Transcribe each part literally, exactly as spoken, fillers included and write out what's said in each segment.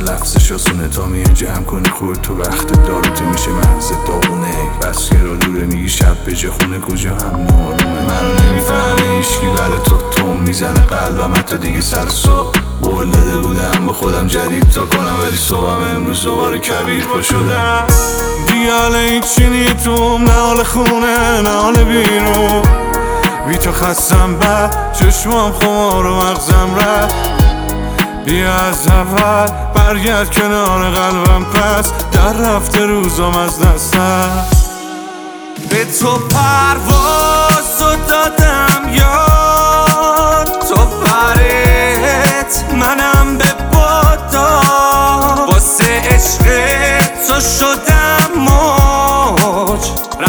لفظش آسونه تا میان جمع کنی خود تو وقت داروت میشه محض داغونه. بس که را دوره میگی شب به جه خونه کجا هم نارونه. منو نمیفهمه هیچکی برای تو توم میزنه قلبم حتی دیگه سر صبح قول داده بودم با خودم جدید تا کنم ولی صبحم امروز دوباره کبیر پا شدم. دیگه حال هیچی نیتوم نه حال خونه نه حال بیرون. بی تو خستم بعد چشمام خمار و مغزم رفت. بیا از اول برگرد کنار قلبم پس در رفته روزم از دستم. به تو پرواز رو دادم یار تو برت منم به بادا. واسه عشق تو شدم موج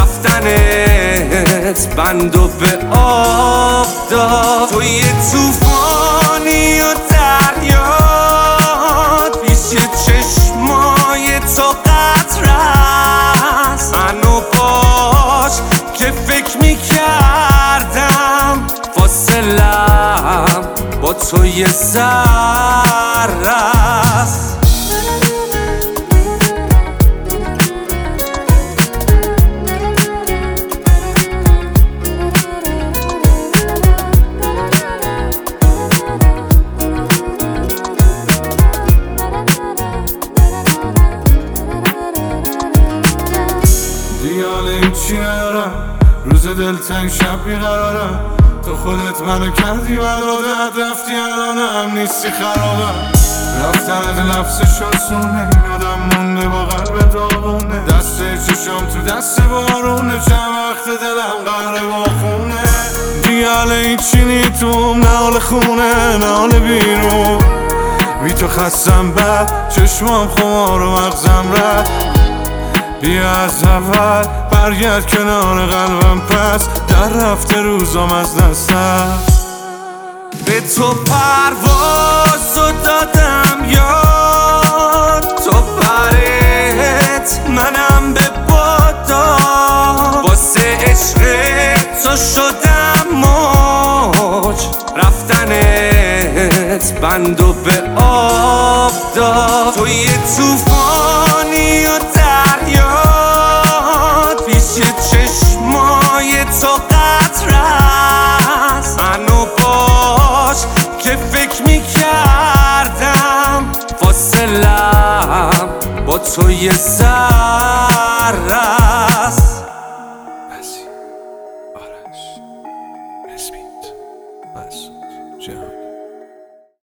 رفتنت بندو به آب داد. تو یه توفانی و دریاد پیش چشمای تو قطرست. منو باش که فکر میکردم فاصلم با تو یه ذره است. دیال هیچی ندارم روز دلتنگ شب بیقرارم. تو خودت منو کردی برادت رفتی الانم نیستی خرابم. رفتنت لفظش آسونه یادم مونده با قلب داغونه. دست چشام تو دست بارونه چند وقت دلم قهر باخونه. دیال هیچی نیتوم نه حال خونه نه حال بیرون. بی تو خستم بعد چشمام خمار و مغزم رفت. بیا از اول برگرد کنار قلبم پس در رفته روزم از دستم. به تو پرواز رو دادم یار تو برت منم به بادا. واسه عشق تو شدم موج رفتنت بندو به آب داد. تو یه توفانی و دریاد پیش چشمای تو قطرست. منو باش که فکر میکردم فاصلم با تو یه ذره است. آرش اسمیت مسعود جهان